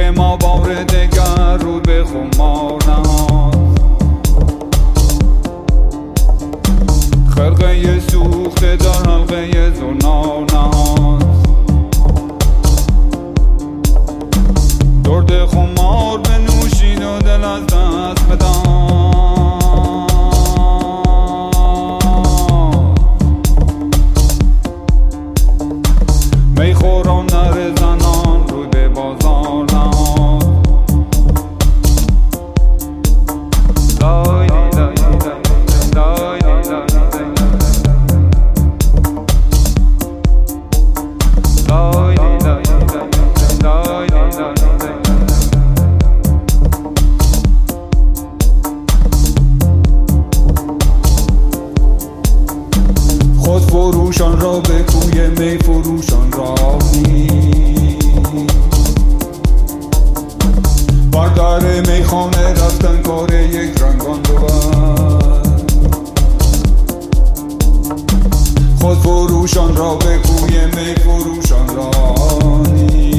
پیر ما بار دگر رو به خمار نهاد، خرقه سوخته در حلقه زنار نهاد. درد خمار بنوشید و دل از دست بداد، میخوران نر زنان روی به بازار نهاد. لای لی لای لای لی لای لای لی لای لای لای خود فروشان را به کوی می فروشان رانی، بر در میخانه رفتن کار یک رنگان بود. خود فروشان را به کوی می فروشان رانی،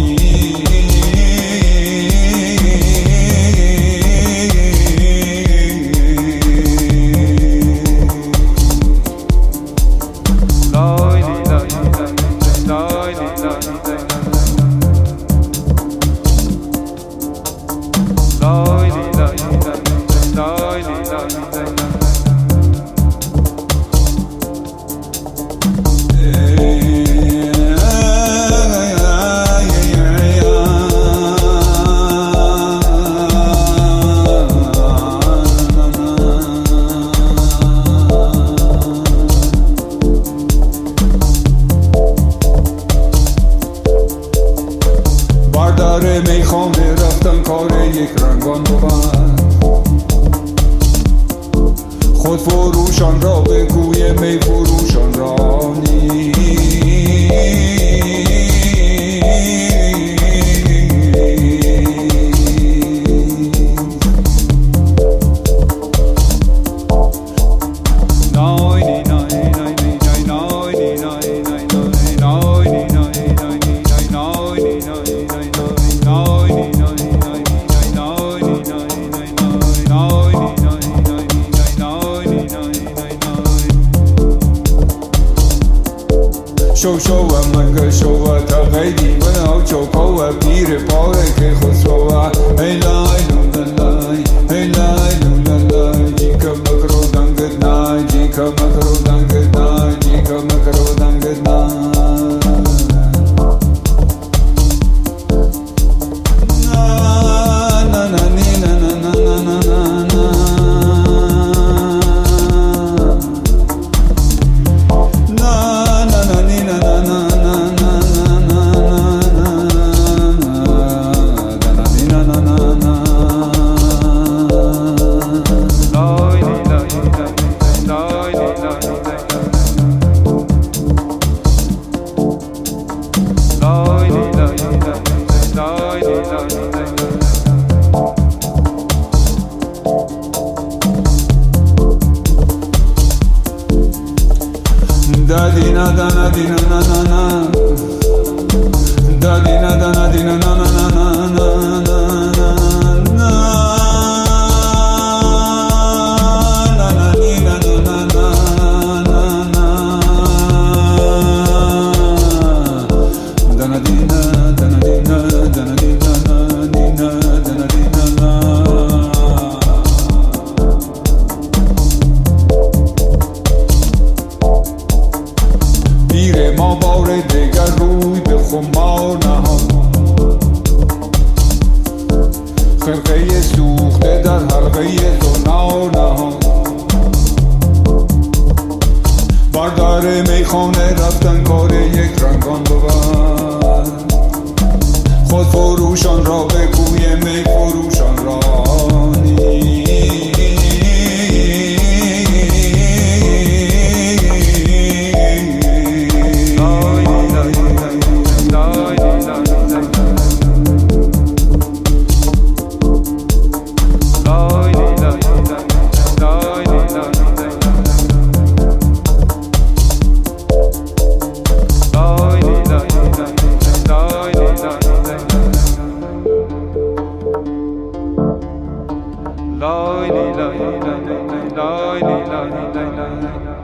در میخانه رفتن کار یک رنگان بود. خود فروشان را به کوی می فروشان رانی، شو شو منگل شو تا غیدی من او چوکو پیر پاره که خسرو ای لای لولای ای لای لولای جیکا مکرو دنگت نای جیکا مکرو دنگت نای جیکا مکرو دنگت نای na na ni na na na na na na da di na da na di na na na na da di na da na di na na na na na na na na na ni na na na na na da na di na da na di na da na di na di na da na di na na. پیر ما بار دگر روی به خمار نهاد، خرقه سوخته در حلقه زنار نهاد. بر در میخانه رفتن کار یک رنگان بود. خود فروشان را به کوی می فروشان رانی، lay lay lay lay lay lay lay lay lay lay